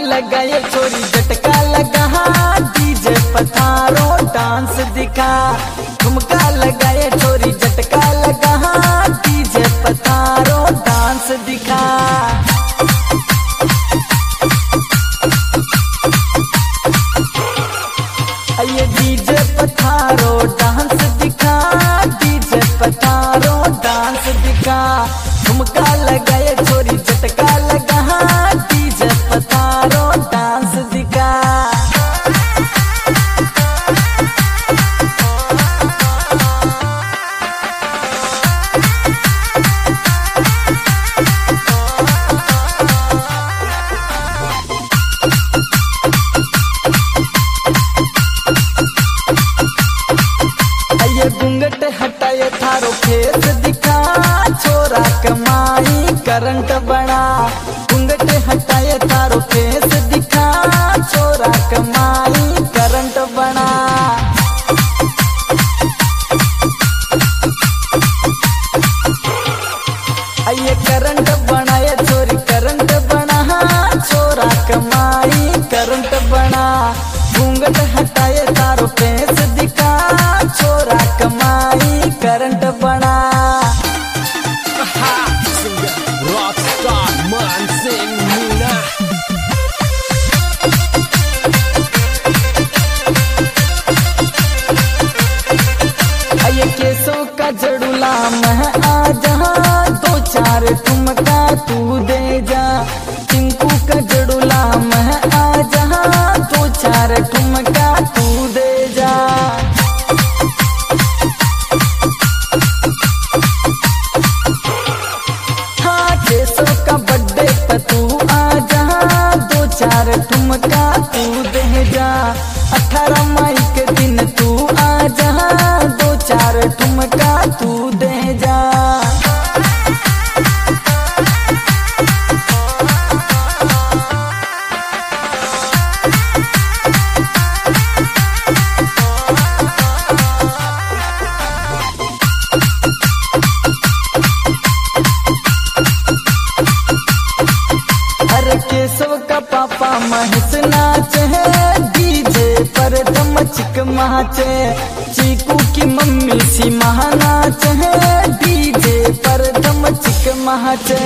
लगाए छोरी झटका लगा, डीजे पथारो डांस दिखा। ठुमका लगाए छोरी झटका लगा, डीजे पथारो डांस दिखा। ये डीजे पथारो डांस दिखा, डीजे पथारो डांस दिखा। ठुमका लगाए छोरी झटका लगा, डीजे पथारो डांस दिखा। ये घूंघट हटाए थारो फेस दिखा, छोरा कमाई करंट बड़ा। घूंघट हटाए थारो फेस दिखा, छोरा कमाई करंट बड़ा। ये करंट बनाए छोरी करंट बना, छोरा कमाई करंट बना। घूंघट हटाए तारो फेस दिखा, छोरा कमाई करंट बना। Rockstar Mansingh Meena। ये केसों का जड़ूला मैं आ जा, दो चार ठुमका तू दे जा। चिंकू का जड़ूला मैं आ जा, दो चार ठुमका तू दे जा। हाँ केसों का बर्थडे पे तू आ जा, दो चार ठुमका तू दे जा। 18 मई के दिन तू आ जा, दो चार ठुमका तू दे जा। अरे केशव का पापा महेश नाच है, डीजे पर दमचिक माचे। चीकू की मम्मी सीमा नाच है, डीजे पर दमचिक माचे।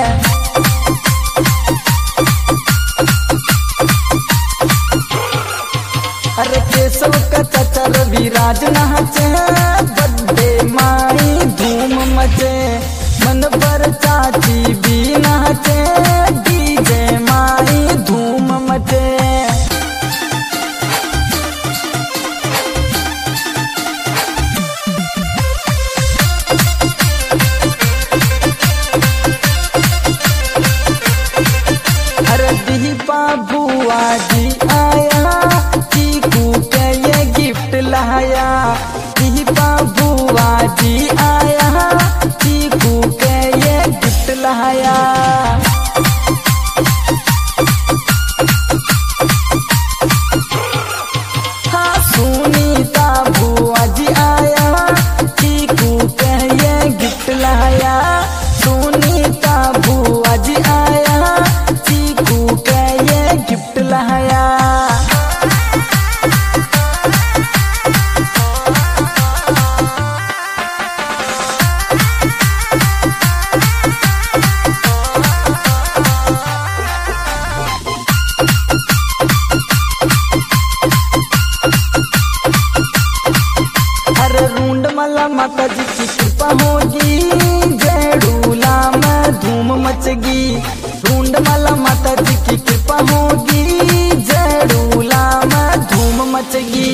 अरे केशव का चाचा रविराज नाचे, बर्थडे माई धूम मचे। मन पर चाची भी नाचे, डीजे माई धूम मचे। अरे दीपा बुआ जी आया, चीकू के ये गिफ्ट लाया। दीपा बुआ जी आया, चीकू के ये गिफ्ट लाया। हाँ सुनीता बुआ जी आया, चीकू के ये गिफ्ट लाया। सुनीता बुआ जी आया, चीकू के ये गिफ्ट लाया। अरे रूंडमला माता जी की कृपा होगी, जड़ूला में धूम मचगी। रूंडमला माता जी की कृपा होगी, जड़ूला में धूम मचगी।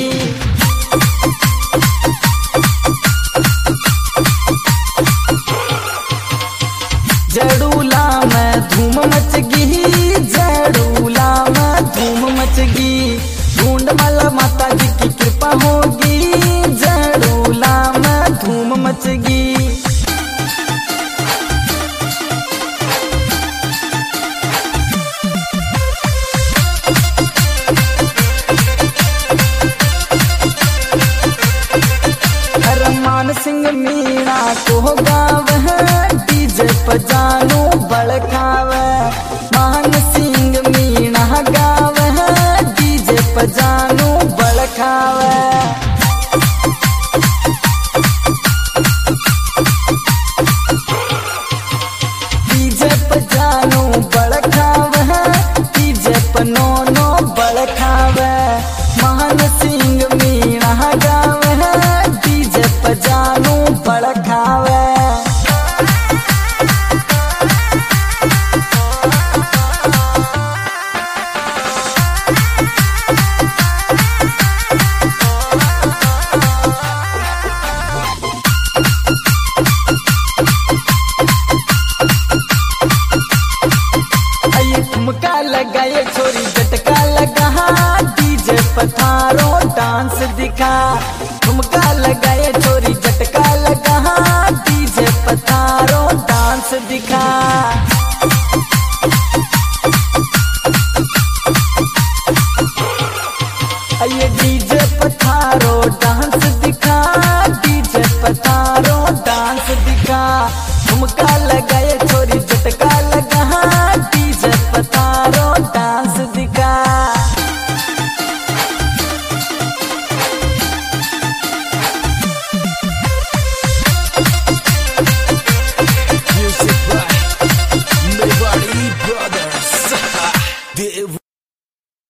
जड़ूला में धूम मचगी, जड़ूला में धूम मचगी। रूंडमला माता जी की कृपा होगी, जड़ूला में धूम मचगी। मान सिंह मीणा को गावे, डीजे पर जानू बड़कावे। मान सिंह मीणा गा पजानू बड़खावे। DJ पजानू बड़खावे, DJ पनोनो बड़खावे। महान सिंह मीणा गावे, डीजे पजानू बड़खावे। ठुमका लगाए छोरी झटका लगा, डीजे पथारो डांस दिखा। ठुमका लगाए छोरी झटका लगा, डीजे पथारो डांस दिखा। ये डीजे पथारो डांस दिखा, डीजे पथारो डांस दिखा। ठुमका लगा